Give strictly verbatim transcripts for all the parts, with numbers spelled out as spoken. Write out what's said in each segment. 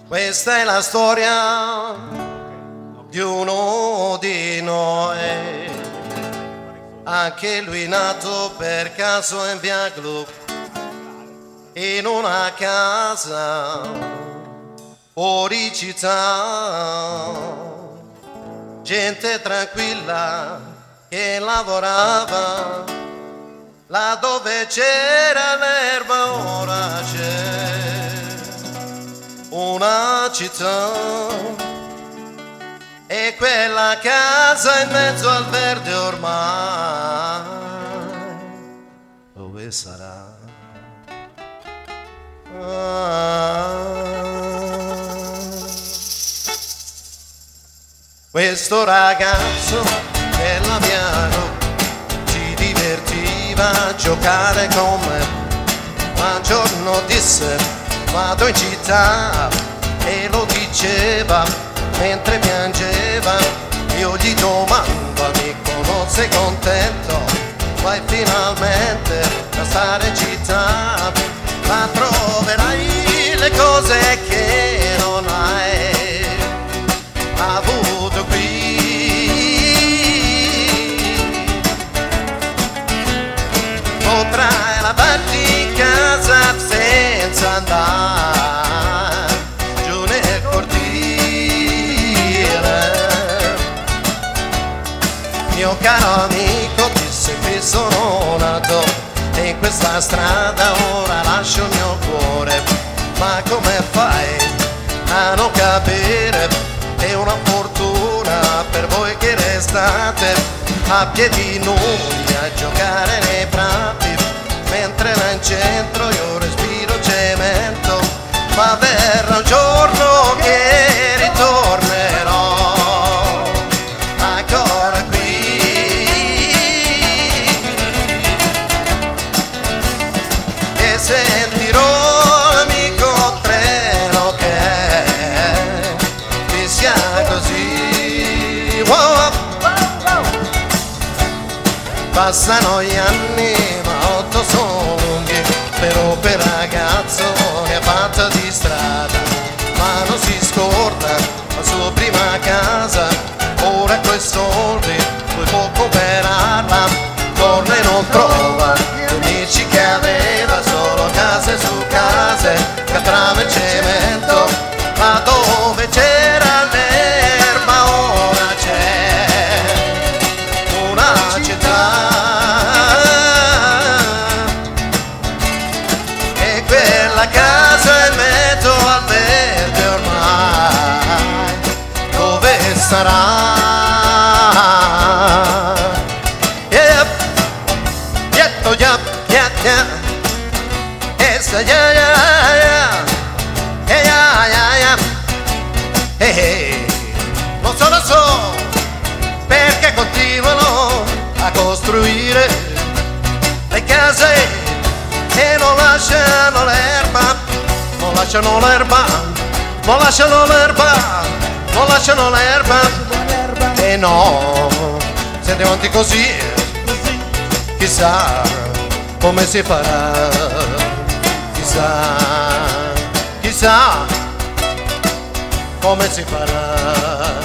Questa è la storia di uno di noi, anche lui nato per caso in via Gluck, in una casa fuori città, gente tranquilla che lavorava, là dove c'era l'erba ora c'è una città, e quella casa in mezzo al verde ormai dove sarà? Ah. Questo ragazzo della piano ci divertiva a giocare con me, ma un giorno disse vado in città, e lo diceva mentre piangeva. Io gli domando amico non sei contento, vai finalmente a stare in città, ma troverai le cose che non hai avuto qui. Potrai lavarti in casa senza andare giù nel cortile. Mio caro amico disse qui sono nato, e in questa strada ora lascio il mio cuore, ma come fai a non capire? È una fortuna per voi che restate a piedi nudi a giocare nei prati, mentre là in centro io respiro cemento, ma verrà un giorno che ritornerò ancora qui. E sentirò amico treno che ti sia così. Wow. Passano gli anni ma otto sono lunghi, però per ragazzo ne ha fatta di strada, ma non si scorda la sua prima casa. Ora coi soldi lui può comprarla, torna e non trova gli amici che aveva, solo case su case, catrame e cemento, ma dove c'era l'erba ora c'è una città. La casa in mezzo al verde ormai dove sarà? Yep, yep, yep, yep, yep. Essa ya ya ya, ya ya ya. Hey hey, lo so lo so, perché continuano a costruire le case e non lasciano l'erba, non lasciano l'erba, non lasciano l'erba, non lasciano l'erba. E no, se andiamo avanti così, chissà come si farà, chissà, chissà come si farà.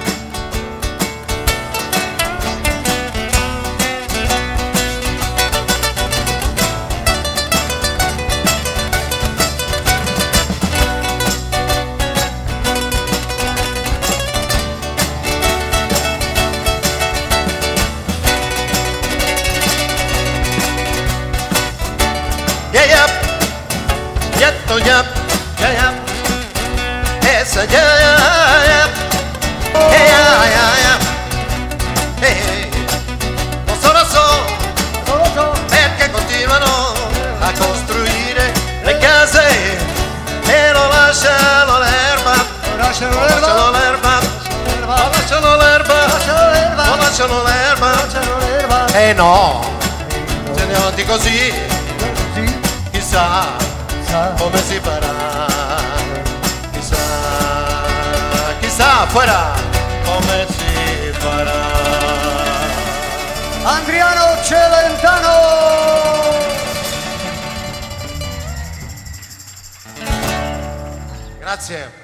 Yeah, yeah, yeah, oh, yeah, yeah, yeah, yes, yeah, yeah, yeah, yeah, yeah, yeah, yeah, hey, hey, lo so, lo so, perché continuano a costruire le case e non lasciano l'erba, non lasciano l'erba, non lasciano l'erba, non lasciano l'erba, e no, se andiamo avanti così, chissà come si farà, chissà, chissà fuera come si farà. Adriano Celentano. Grazie.